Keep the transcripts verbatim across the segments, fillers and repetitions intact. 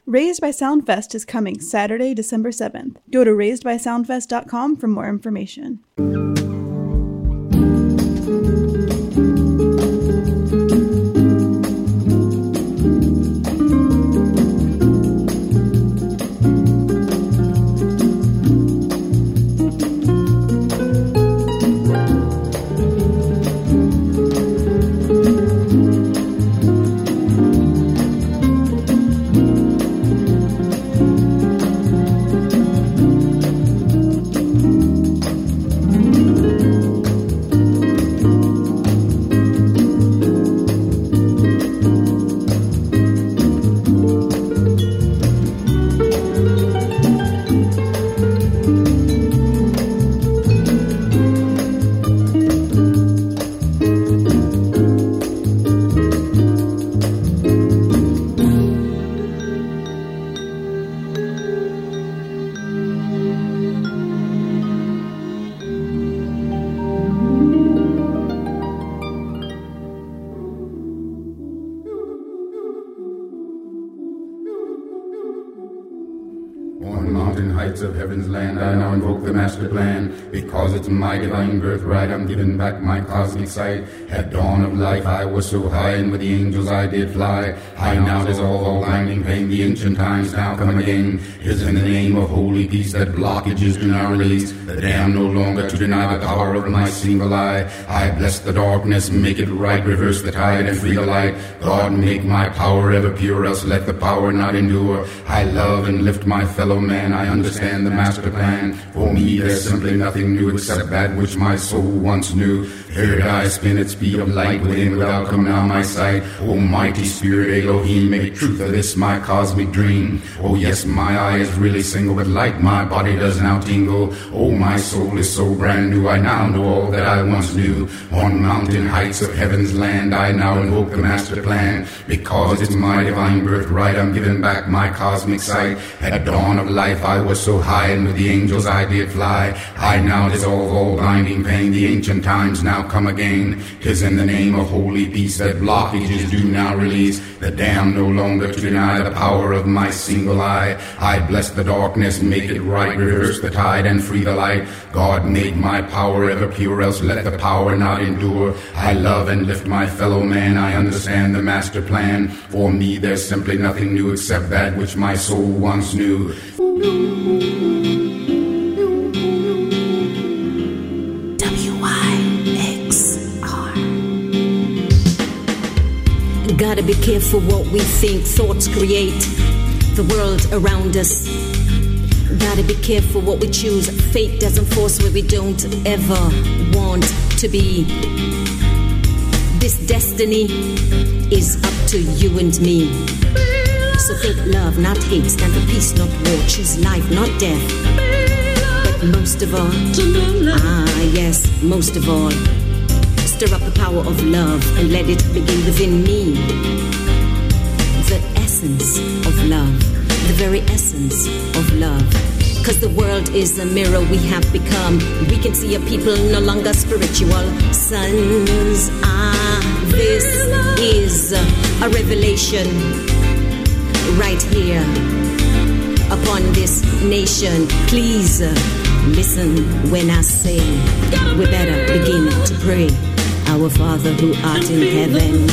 Raised by Soundfest is coming Saturday, December seventh. Go to raised by soundfest dot com for more information. Of heaven's land, I now invoke the master plan. Because it's my divine birthright, I'm giving back my cosmic sight. At dawn of life, I was so high, and with the angels I did fly. High now dissolve all blinding pain, the ancient times now come again. Is in the name of holy peace that blockages do now release. The damned no longer to deny the power of my single eye. I bless the darkness, make it right, reverse the tide and free the light. God, make my power ever pure, else let the power not endure. I love and lift my fellow man, I understand the master plan. For me there's simply nothing new except that which my soul once knew. Here I spin at speed of light, within without come now my sight. Almighty Spirit Elohim, make truth of this my cosmic dream. Oh yes, my eye is really single, but like my body does now tingle. Oh, my soul is so brand new, I now know all that I once knew. On mountain heights of heaven's land, I now invoke the master plan. Because it's my divine birthright, I'm giving back my cosmic sight. At dawn of life I was so high, and with the angels I did fly. I now dissolve all blinding pain, the ancient times now come again. 'Tis in the name of holy peace that blockages do now release. The damned no longer to deny the power of my single eye. I bless the darkness, make it right, reverse the tide and free the light. God, make my power ever pure, else let the power not endure. I love and lift my fellow man, I understand the master plan. For me there's simply nothing new except that which my soul once knew. Gotta be careful what we think. Thoughts create the world around us. Gotta be careful what we choose. Fate doesn't force where we don't ever want to be. This destiny is up to you and me. So think love, not hate. Stand for peace, not war. Choose life, not death. But most of all, ah yes, most of all, stir up the power of love and let it begin within me. The essence of love, the very essence of love. Cause the world is a mirror we have become. We can see a people no longer spiritual sons. Ah, this is a revelation right here upon this nation. Please listen when I say we better begin to pray. Our Father who art in heaven.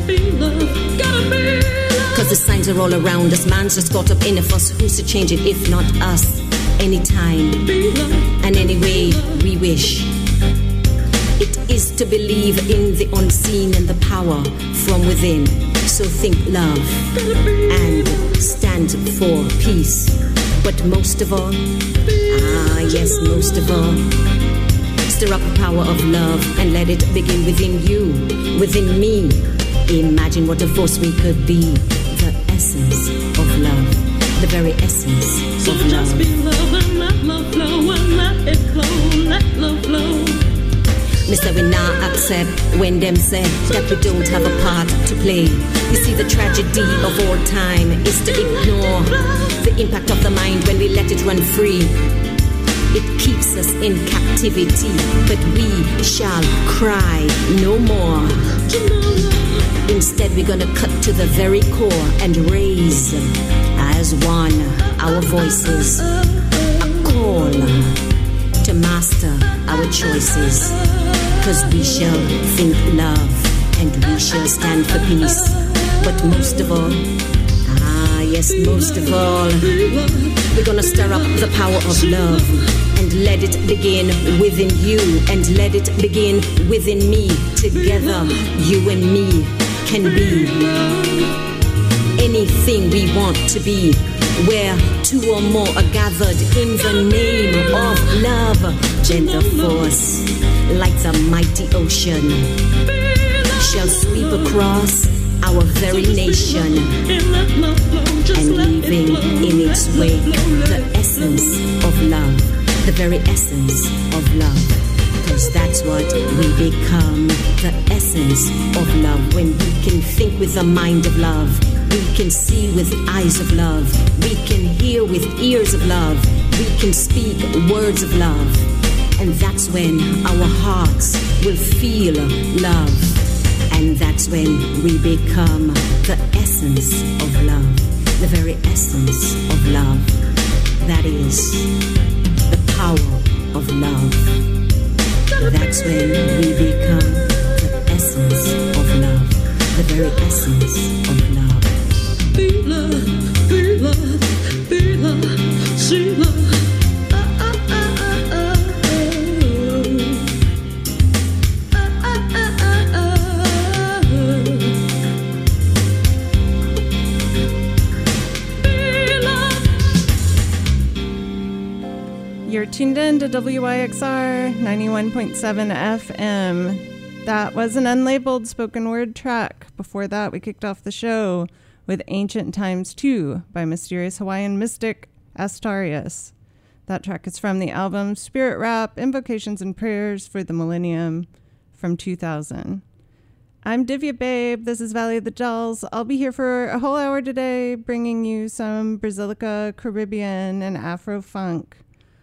Cause the signs are all around us. Man's just caught up in us. Who's to change it if not us? Anytime and any way we wish. It is to believe in the unseen and the power from within. So think love and stand for peace. But most of all, ah yes, most of all, stir up the power of love and let it begin within you, within me. Imagine what a force we could be. The essence of love, the very essence so of love. So just be love and let love flow and let it flow, let love flow. Mister we now accept when them say that we don't have a part to play. You see the tragedy of all time is to ignore the impact of the mind when we let it run free. It keeps us in captivity, but we shall cry no more. Instead, we're gonna cut to the very core and raise as as one, our voices, a call to master our choices. Cause we shall think love and we shall stand for peace. But most of all, ah yes, most of all, we're gonna stir up the power of love and let it begin within you and let it begin within me. Together, you and me can be anything we want to be, where two or more are gathered in the name of love. Gender force, like the mighty ocean, shall sweep across our very nation and leaving in its wake the essence of love, the very essence of love. Cause that's what we become, the essence of love. When we can think with the mind of love, we can see with eyes of love, we can hear with ears of love, we can speak words of love. And that's when our hearts will feel love. And that's when we become the essence of love, the very essence of love. That is the power of love. That's when we become the essence of love, the very essence of love. Be love, be love, be love, see love. You're tuned in to W Y X R ninety-one point seven F M. That was an unlabeled spoken word track. Before that, we kicked off the show with Ancient Times two by mysterious Hawaiian mystic Astarius. That track is from the album Spirit Rap, Invocations and Prayers for the Millennium from two thousand. I'm Divya Babe. This is Valley of the Dolls. I'll be here for a whole hour today, bringing you some Brazilica, Caribbean, and Afro-funk.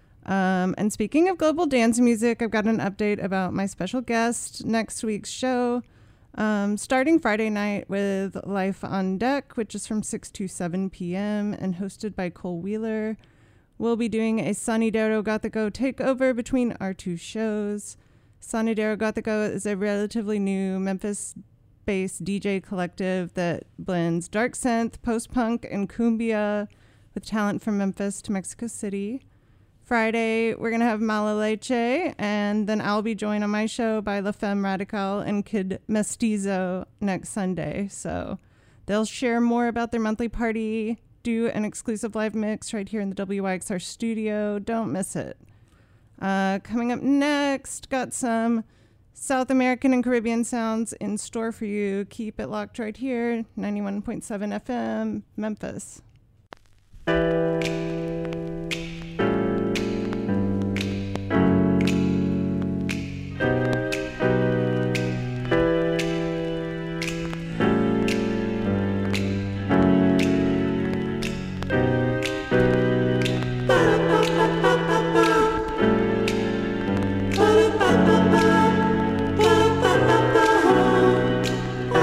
Um, and speaking of global dance music, I've got an update about my special guest next week's show. Um, starting Friday night with Life on Deck, which is from six to seven p.m. and hosted by Cole Wheeler. We'll be doing a Sonidero Gothico takeover between our two shows. Sonidero Gothico is a relatively new Memphis-based D J collective that blends dark synth, post-punk, and cumbia with talent from Memphis to Mexico City. Friday, we're going to have Mala Leche, and then I'll be joined on my show by La Femme Radical and Kid Mestizo next Sunday. So they'll share more about their monthly party, do an exclusive live mix right here in the W Y X R studio. Don't miss it. Uh, coming up next, got some South American and Caribbean sounds in store for you. Keep it locked right here, ninety-one point seven F M, Memphis.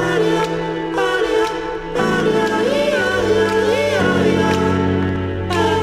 Bye.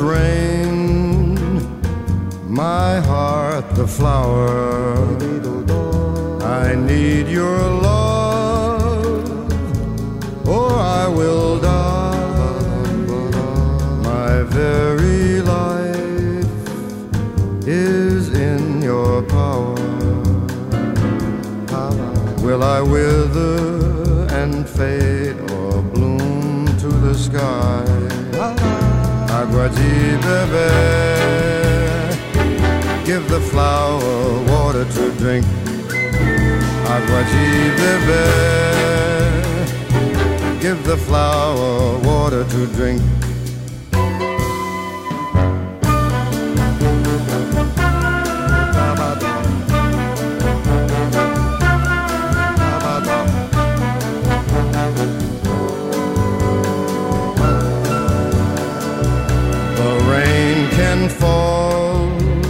rain, my heart the flower. I need your love, or I will die. My very life is in your power. Will I wither and fade or bloom to the sky? Agua-ji, bebe, give the flower water to drink. Agua-ji, bebe, give the flower water to drink. Fall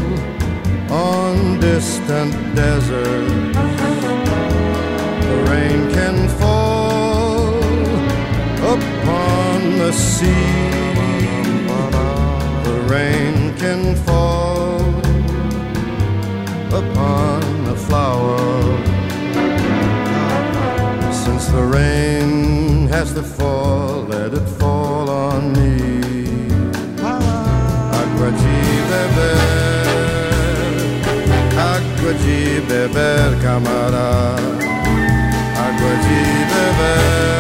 on distant deserts. The rain can fall upon the sea. The rain can fall upon the flower. Since the rain has to fall, let it fall on me. Agua-ji, bebe, agua-ji, bebe, camara. Agua-ji, bebe,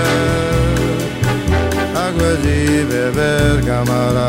agua-ji, bebe, camara.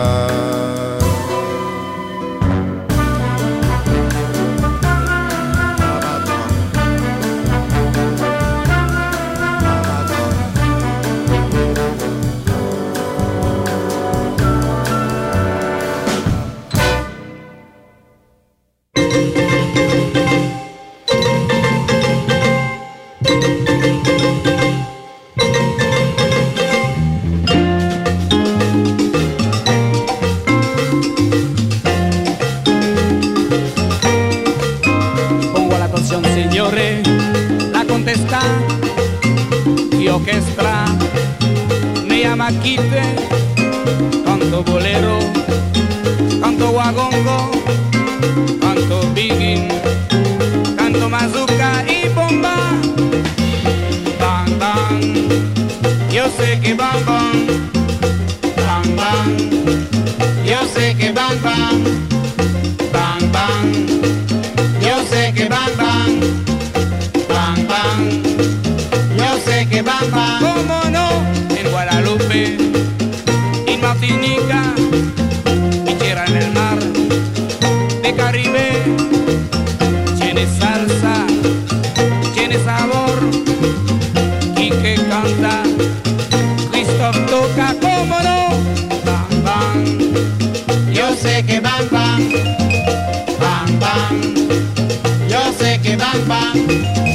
Y orquestra me llama Quite, canto bolero, canto guagongo, canto biguín, canto mazurca y bomba. Bang, bang, yo sé que bang, bang, bang, bang, yo sé que bang, bang, bang, bang, yo sé que bang, bang, bang, bang. Yo sé que bang bang, cómo no, en Guadalupe, en Martinica, y tierra en el mar, de Caribe, tiene salsa, tiene sabor, y que canta, Christoph toca, cómo no, bang bang. Yo sé que bang bang, bang bang, yo sé que bang bang.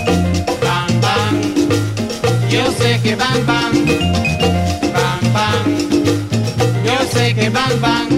Yo sé que bang bang, bang bang, yo sé que bang bang.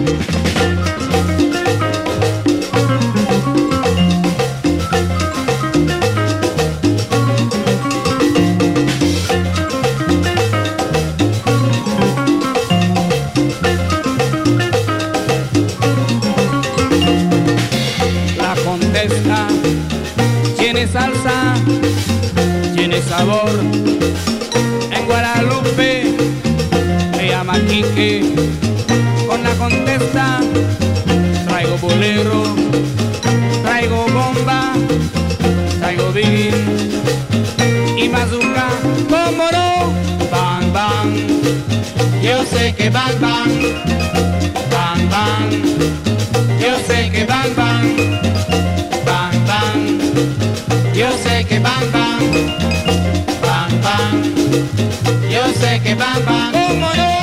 La Condesa tiene salsa, tiene sabor. En Guadalupe me llama Quique, con la Condesa traigo bolero, traigo bomba, traigo biguín y mazurca, cómo no, bang bang. Yo sé que bang bang, bang bang, yo sé que bang bang, bang bang, yo sé que bang bang, bang bang. Yo sé que bang bang, cómo no.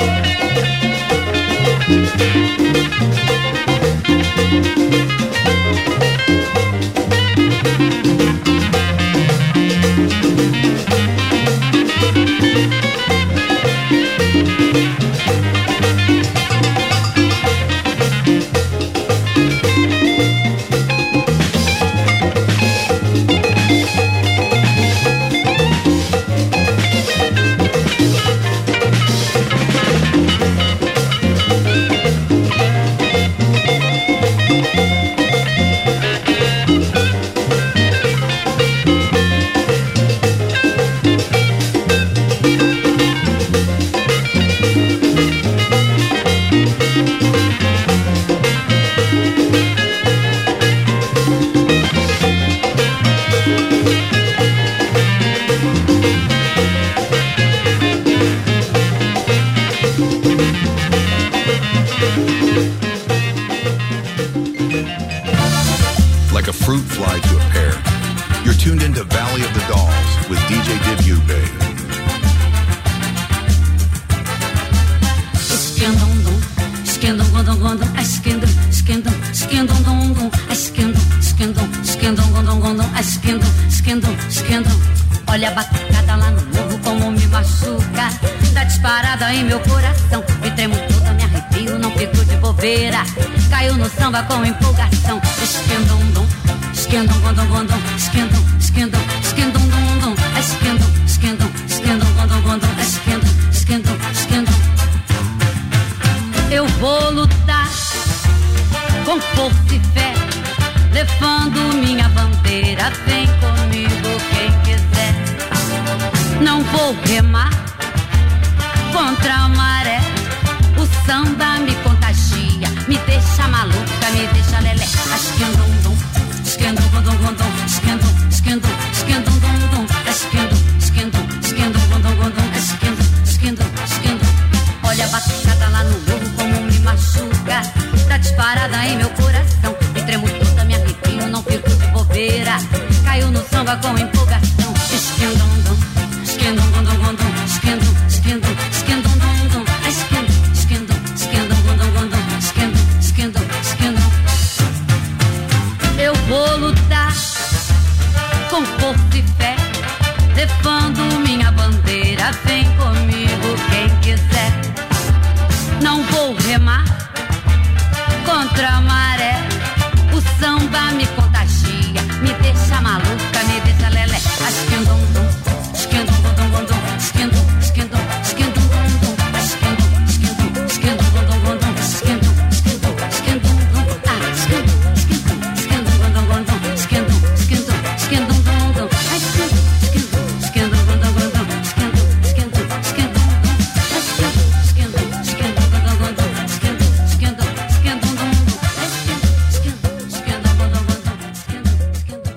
J give you, babe? Esquendum, esquendum, gondom, gondom, esquendum, esquendum, esquendum, dom, dom, esquendum, esquendum, esquendum, gondom, gondom, esquendum, esquendum, esquendum. Olha a batucada lá no morro como me machuca. Dá disparada em meu coração. Me tremo toda, me arrepio, não fico de bobeira. Caiu no samba com empolgação. Esquendum, dom, esquendum, gondom, gondom, esquendum, esquendum, esquendum, dom, dom, esquendum, esquendum, esquendum, gondom, gondom, esquendum, esquendum, esquendum. Eu vou lutar com força e fé, levando minha bandeira. Vem comigo quem quiser. Não vou remar contra a maré. O samba me contagia, me deixa maluca, me deixa lelé. Esquendum, dum, esquendum, gondom, gondom, esquendum, esquendum, esquendum, dum, dum, esquendum, esquendum, esquendum, gondom, gondom, esquendum, esquendum, esquendum. Olha a batucada lá no morro como me machuca. Tá disparada em meu coração. Me tremo toda, me arrepio, não fico de bobeira. Caiu no samba com empolgação. Esquendum, dum, esquendum, gondom, gondom, esquendum, esquendum, esquendum, dum, dum, esquendum, esquendum, esquendum, gondom, gondom, esquendum, esquendum, esquendum. Eu vou lutar com força e fé, levando minha bandeira. Vem comigo quem quiser. Não vou remar contra a maré. O samba me contagia, me deixa maluca, me deixa lelé. Esquendum, dum, esquendum, gondom, gondom, esquendum, esquendum, esquendum, dum, dum, esquendum, esquendum, esquendum, gondom, gondom, esquendum, esquendum, esquendum, dum, ah, esquendum, esquendum, esquendum, gondom, gondom, esquendum, esquendum, esquendum, dum, dum, esquendum, esquendum, esquendum, gondom, gondom, esquendum, esquendum, esquendum, dum, esquendum, esquendum, esquendum, gondom, gondom, esquendum, esquendum, esquendum, dum, dum, esquendum, esquendum, esquendum, gondom, gondom, esquendum, esquendum,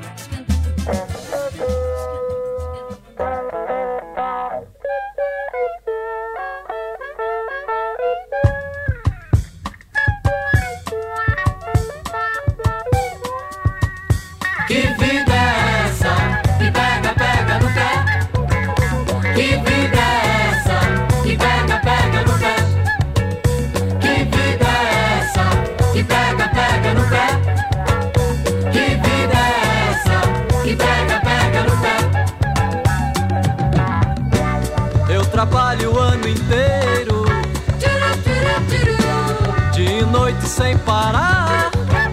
Que vida é essa que pega, pega no pé? Que vida é essa que pega, pega no pé? Que vida é essa que pega, pega no pé? Que vida é essa que pega, pega no pé? Eu trabalho o ano inteiro, dia e noite sem parar.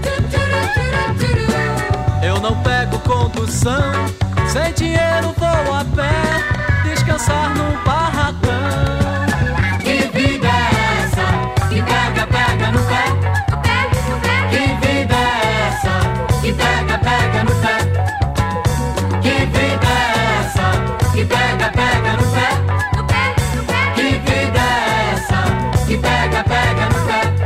Eu não pego condução, sem dinheiro vou a pé, descansar num barracão. Que vida é essa que pega, pega no pé? Que vida é essa que pega, pega no pé? Que vida é essa que pega, pega no pé? Que vida é essa que pega, pega no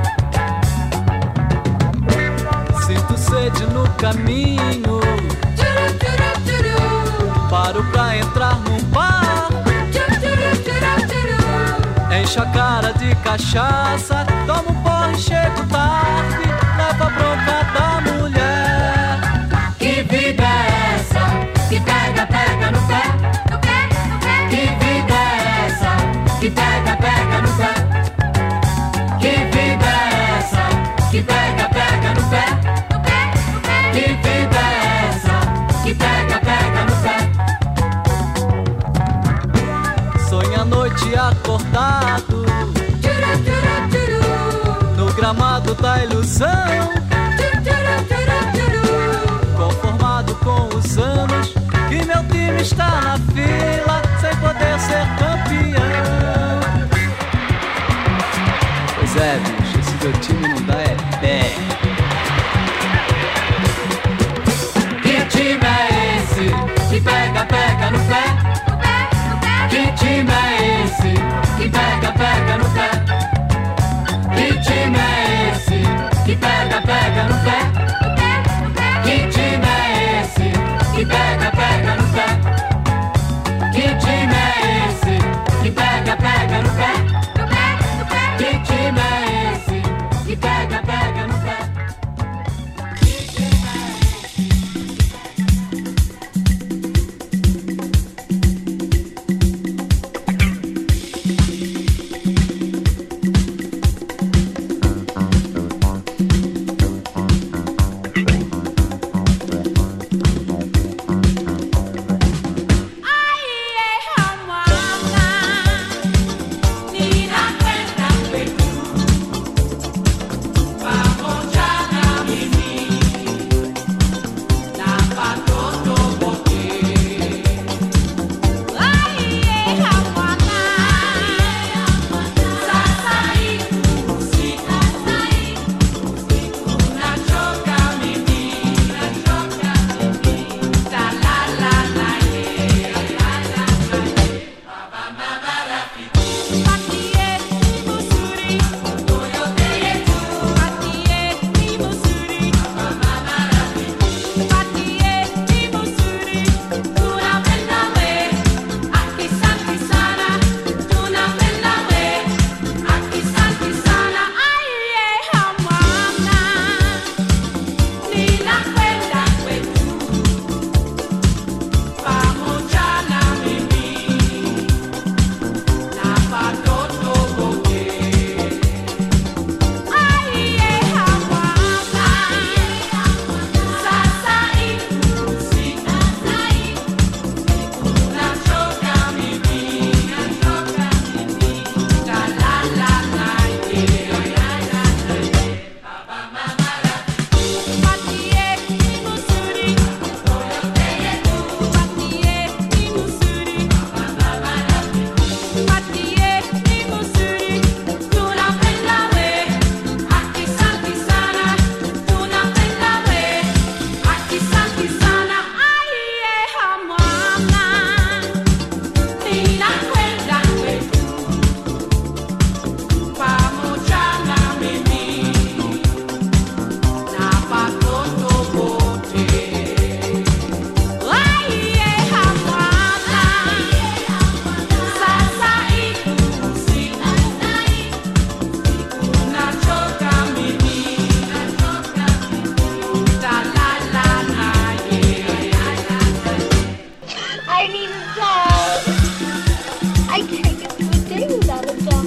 pé? Sinto sede no caminho, paro pra entrar num bar. Encho a cara de cachaça, tomo um porre e chego tarde, leva a bronca da mulher. Que vida é essa que pega, pega no pé? Que vida é essa que pega, pega no pé? Que vida é essa que pega, pega no pé? Que vida é essa que pega, pega no pé? Sonho a noite acordado no gramado da ilusão, conformado com os anos que meu time está na fila sem poder ser campeão. Pois é, bicho, esse meu time não dá é pé. Que time é esse que pega, pega no pé? Que time é esse que pega, pega no pé? Que time é esse que pega, pega no pé? Que time é esse que pega, pega no pé? Que I need a doll. I can't get through a day without a doll.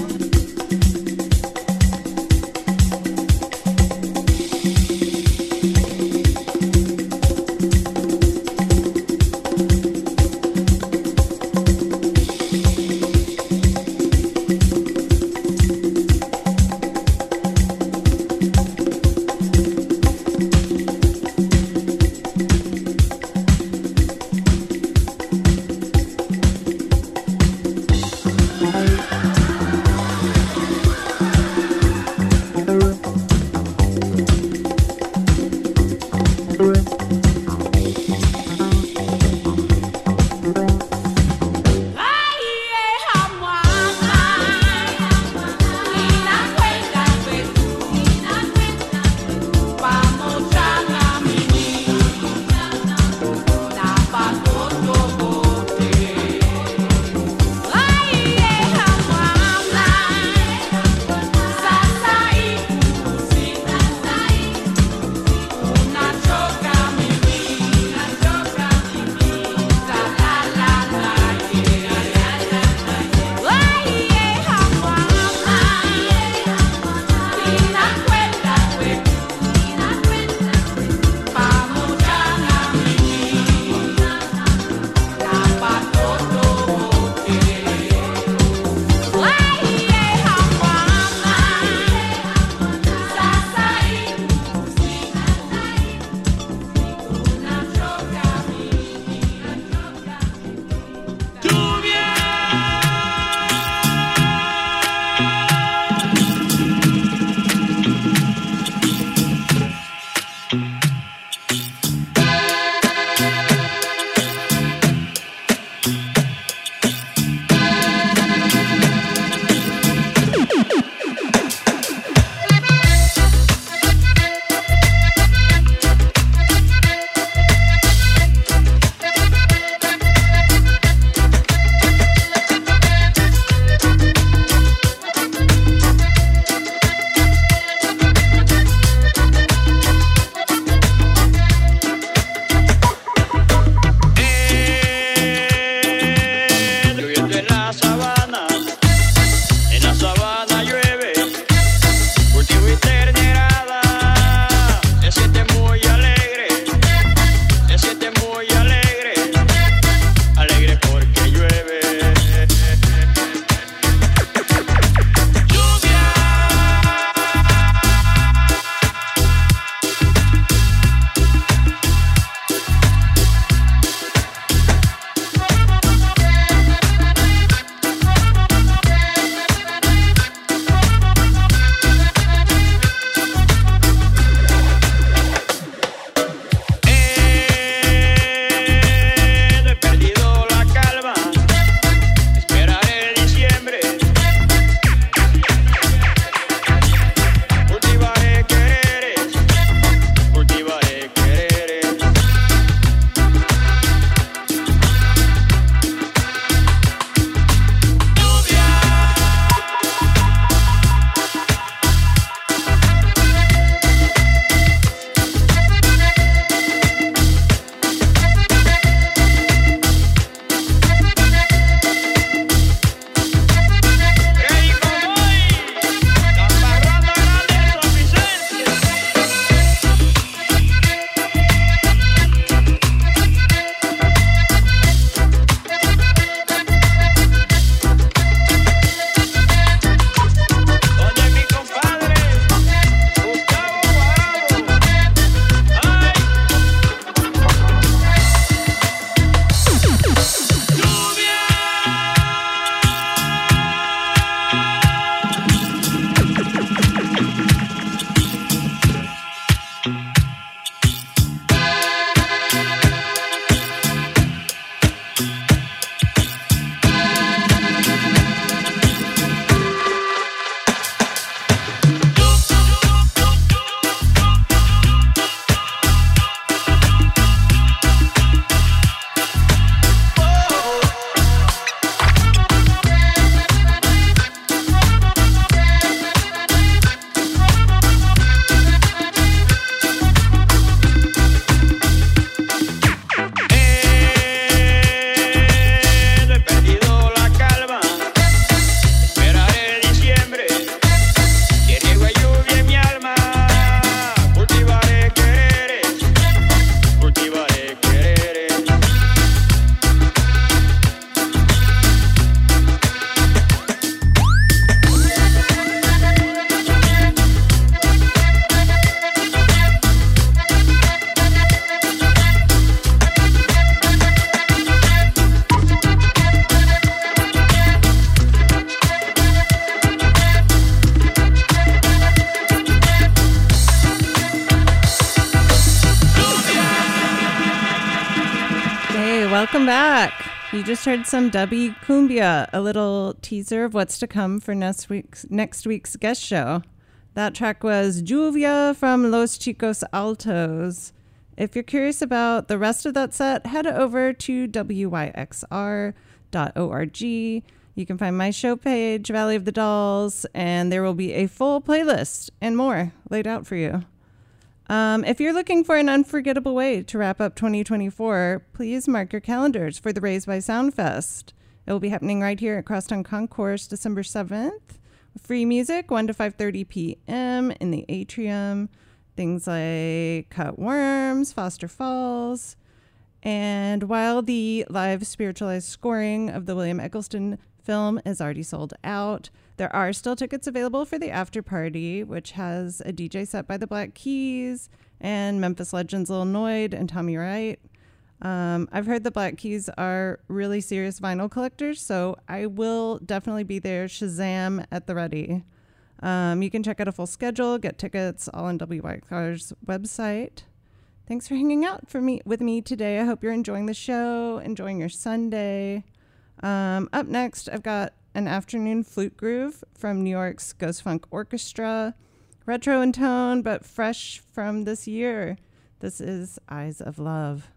Welcome back. You just heard some Dubby Cumbia, a little teaser of what's to come for next week's next week's guest show. That track was Lluvia from Los Chicos Altos. If you're curious about the rest of that set, head over to W Y X R dot org. You can find my show page, Valley of the Dolls, and there will be a full playlist and more laid out for you. Um, if you're looking for an unforgettable way to wrap up twenty twenty-four, please mark your calendars for the Raised by Sound Fest. It will be happening right here at Crosstown Concourse, December seventh. Free music, one to five thirty p.m. in the atrium. Things like Cut Worms, Foster Falls. And while the live spiritualized scoring of the William Eggleston film is already sold out, there are still tickets available for the after party, which has a D J set by the Black Keys and Memphis legends Lil Noid and Tommy Wright. Um, I've heard the Black Keys are really serious vinyl collectors, so I will definitely be there. Shazam at the ready. Um, you can check out a full schedule, get tickets, all on W Y X R's website. Thanks for hanging out for me with me today. I hope you're enjoying the show, enjoying your Sunday. Um, up next, I've got an afternoon flute groove from New York's Ghost Funk Orchestra. Retro in tone, but fresh from this year. This is Eyes of Love.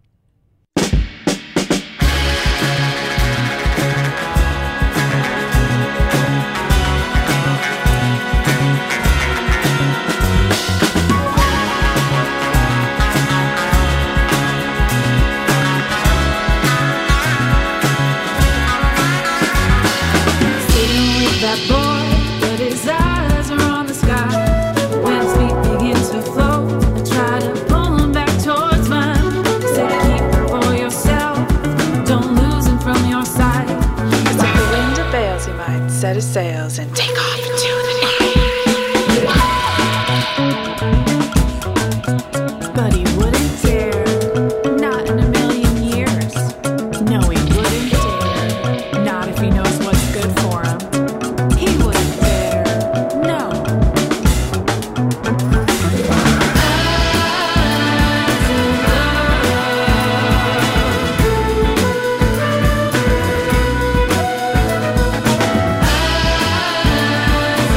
That boy, but his eyes are on the sky. When his feet begin to float, I try to pull him back towards mine. Say keep him for yourself, don't lose him from your sight. Cause if the wind fails, he might set his sails and take off into the night. But he wouldn't dare, not in a million years. No, he wouldn't dare, not if he knows what's good for him. Eyes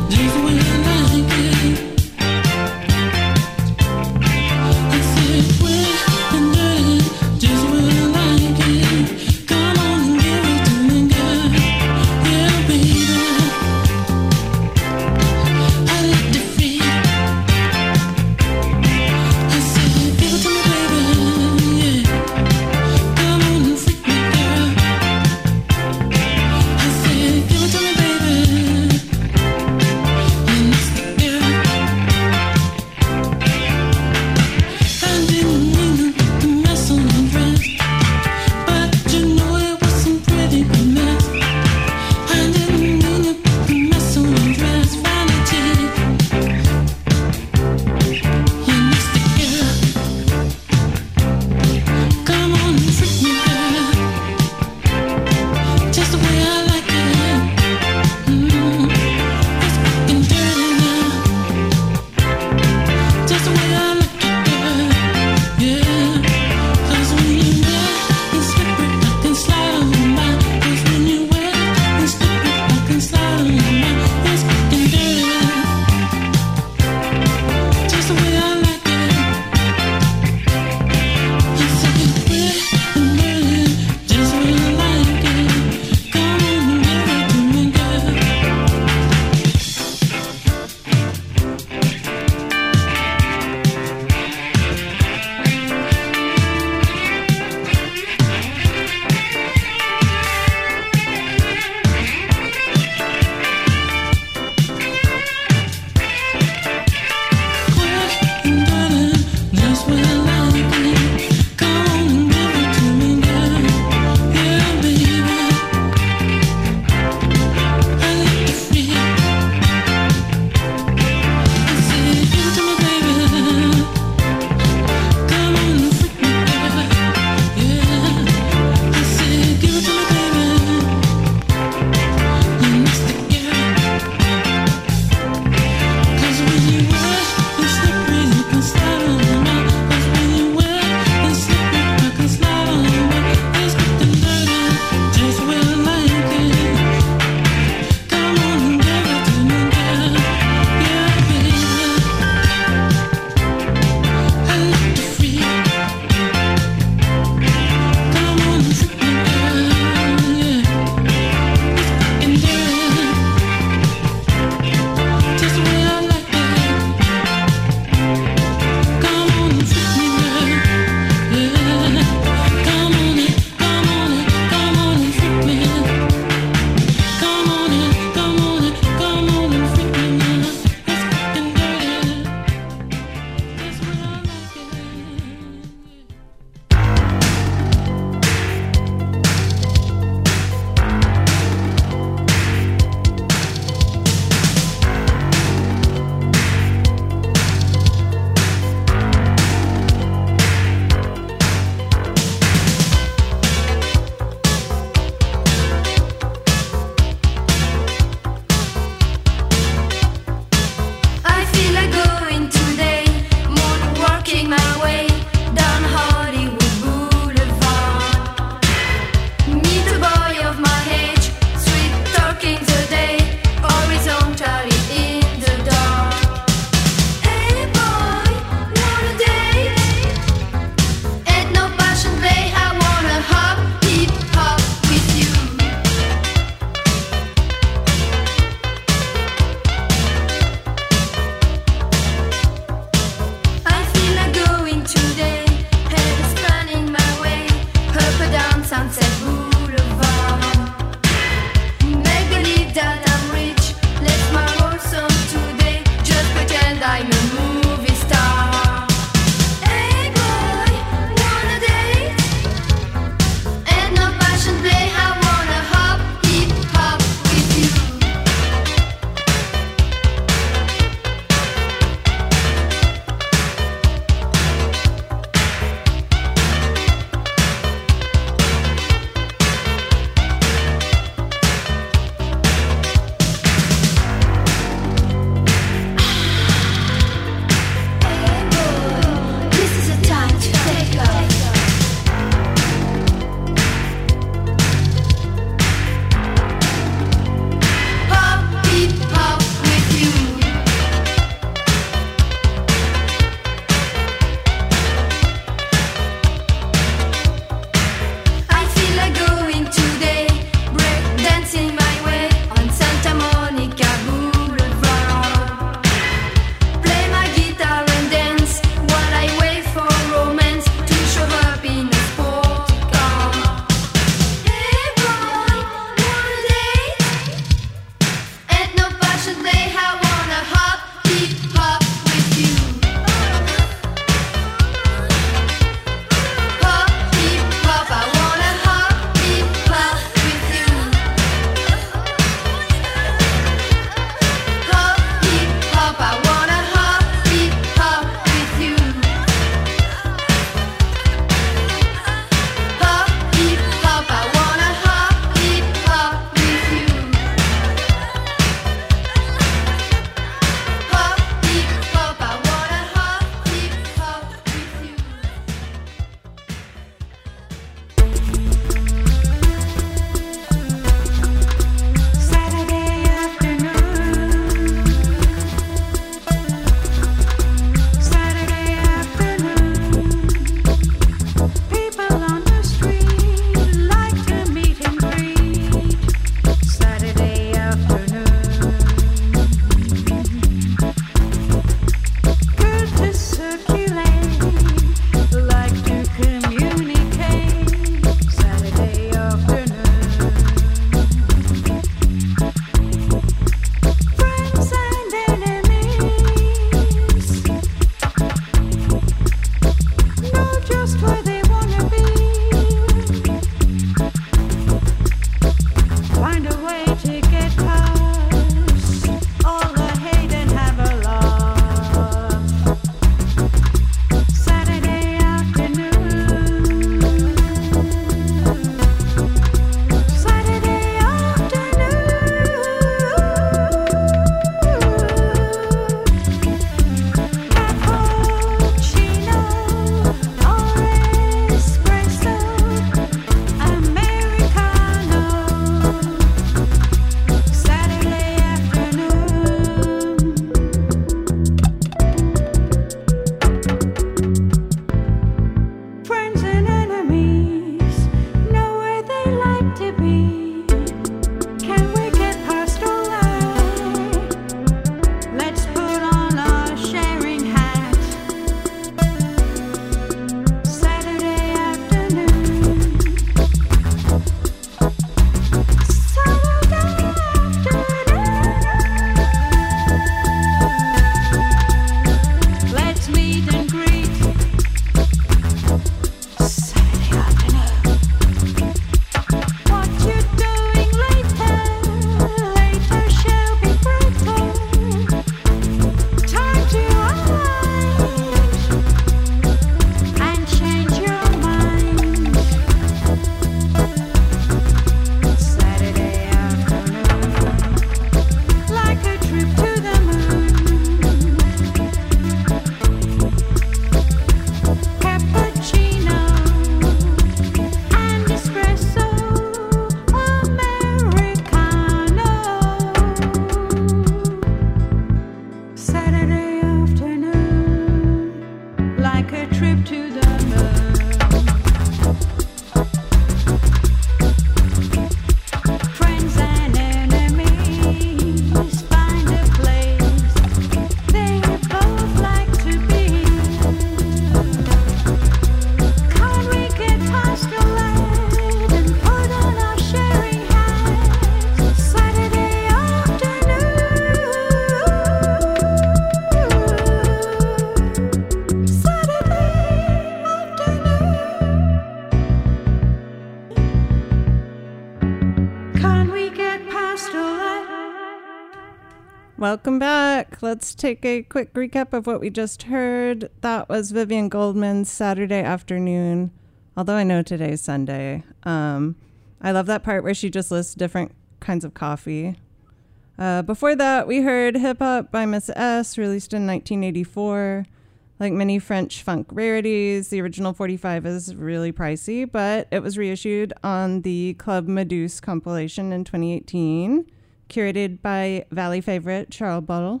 Welcome back. Let's take a quick recap of what we just heard. That was Vivian Goldman's Saturday Afternoon, although I know today's Sunday. Um, I love that part where she just lists different kinds of coffee. Uh, before that, we heard Hip Hop by Miss S, released in nineteen eighty-four. Like many French funk rarities, the original forty-five is really pricey, but it was reissued on the Club Medusa compilation in twenty eighteen. Curated by Valley favorite Charles Bottle.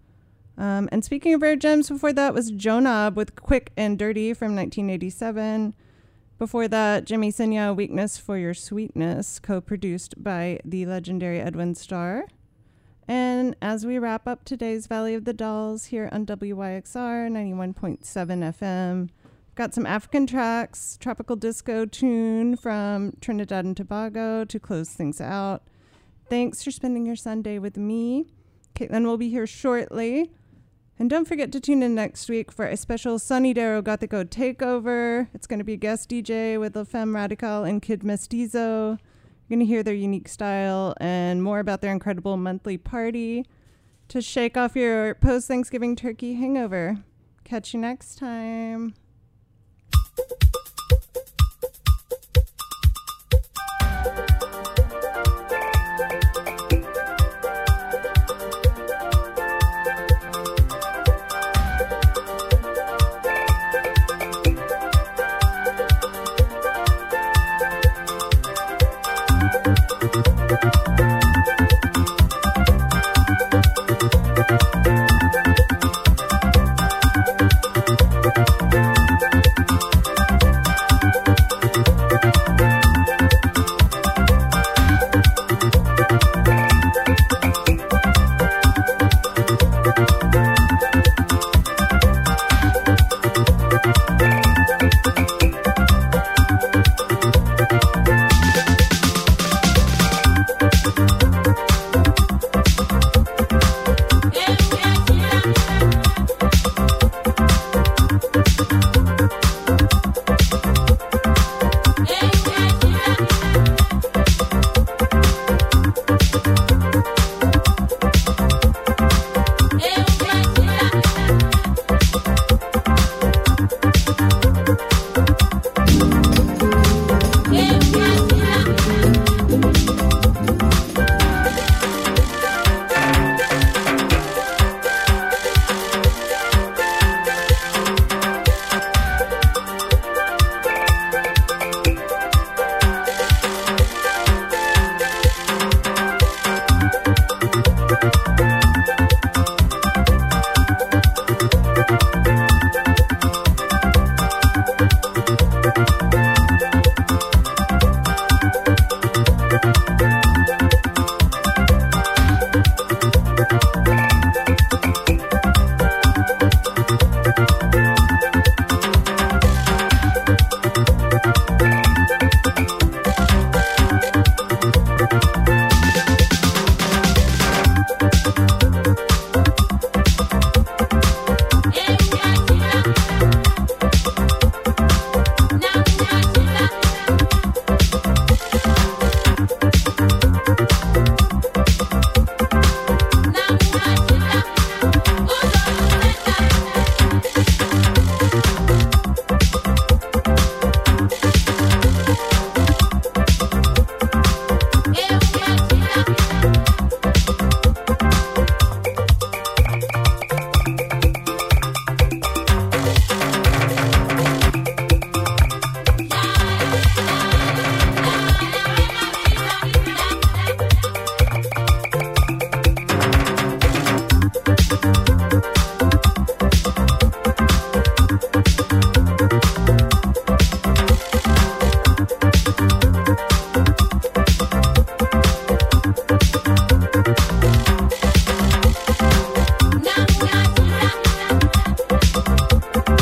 Um, and speaking of rare gems, before that was Joe Knob with Quick and Dirty from nineteen eighty-seven. Before that, Jimmy Sinya, Weakness for Your Sweetness, co-produced by the legendary Edwin Starr. And as we wrap up today's Valley of the Dolls here on W Y X R ninety-one point seven F M, got some African tracks, tropical disco tune from Trinidad and Tobago to close things out. Thanks for spending your Sunday with me. Caitlin will be here shortly. And don't forget to tune in next week for a special Sonidero Gothico takeover. It's going to be a guest D J with La Femme Radical and Kid Mestizo. You're going to hear their unique style and more about their incredible monthly party to shake off your post-Thanksgiving turkey hangover. Catch you next time.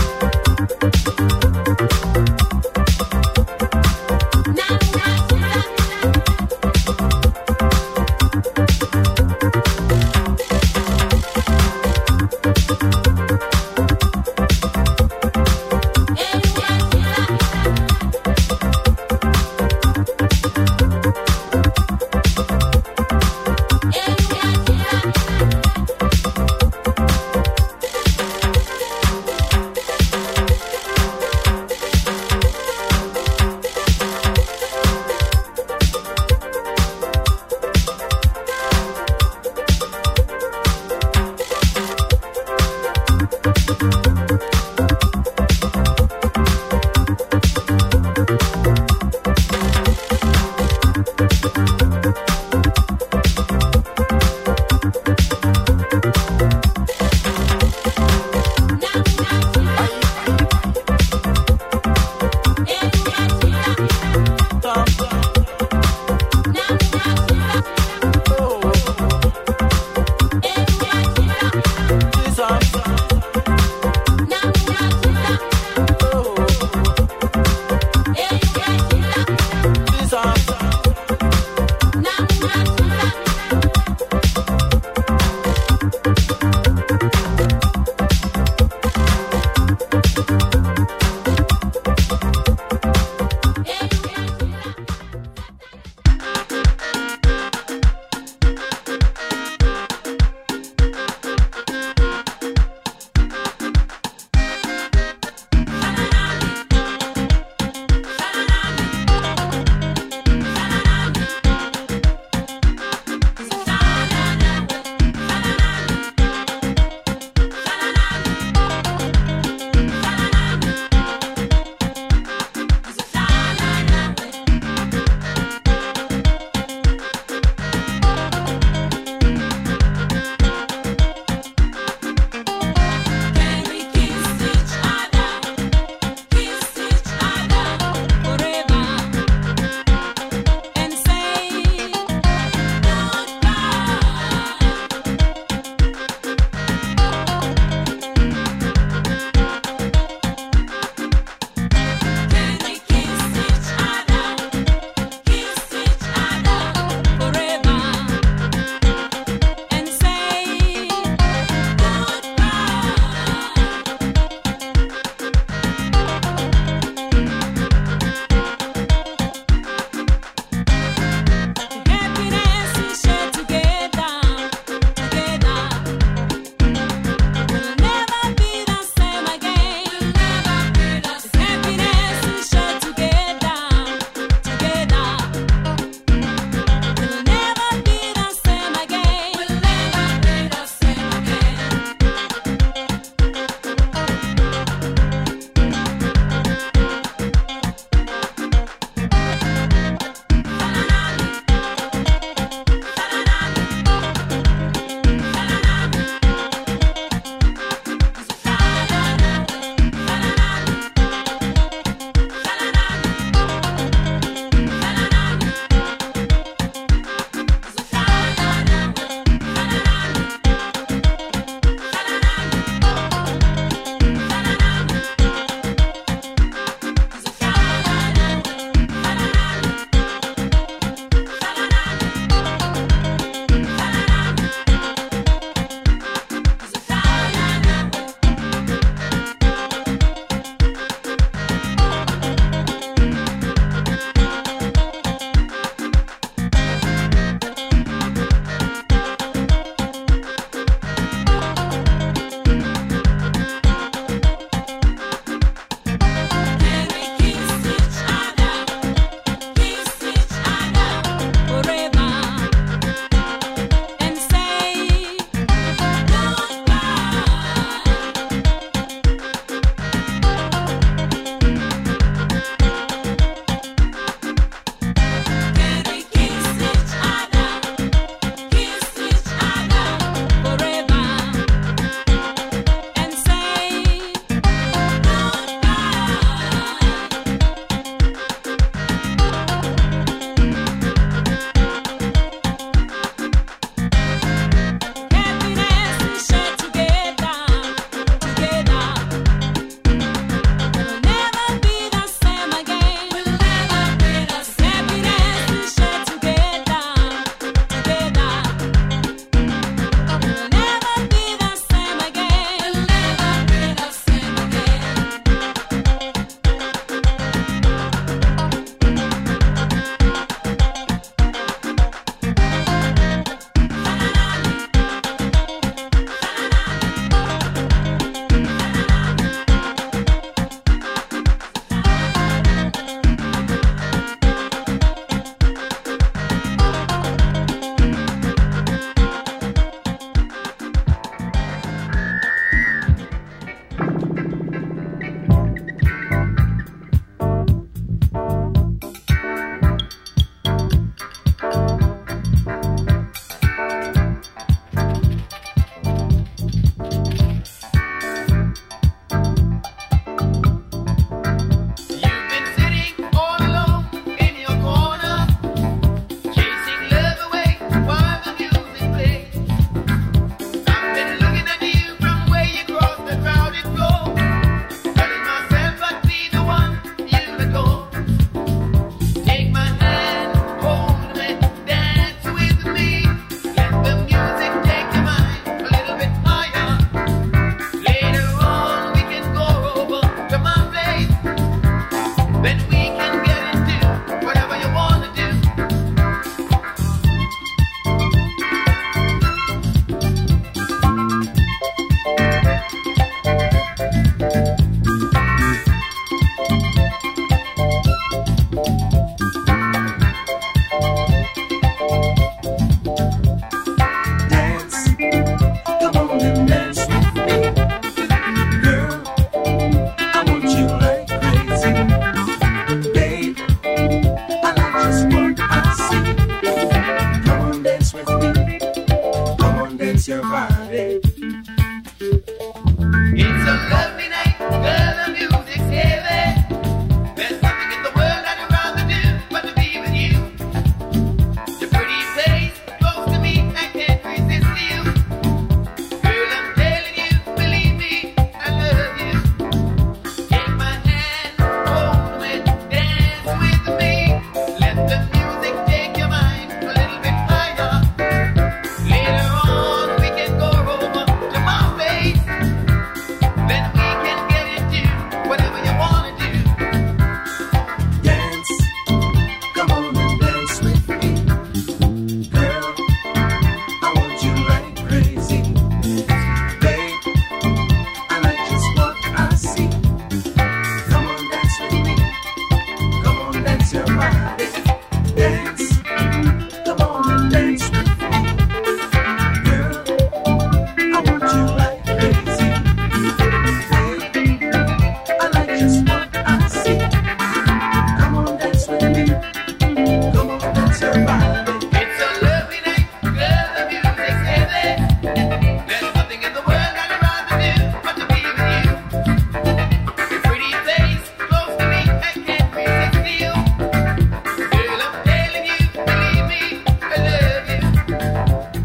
Now, now, now.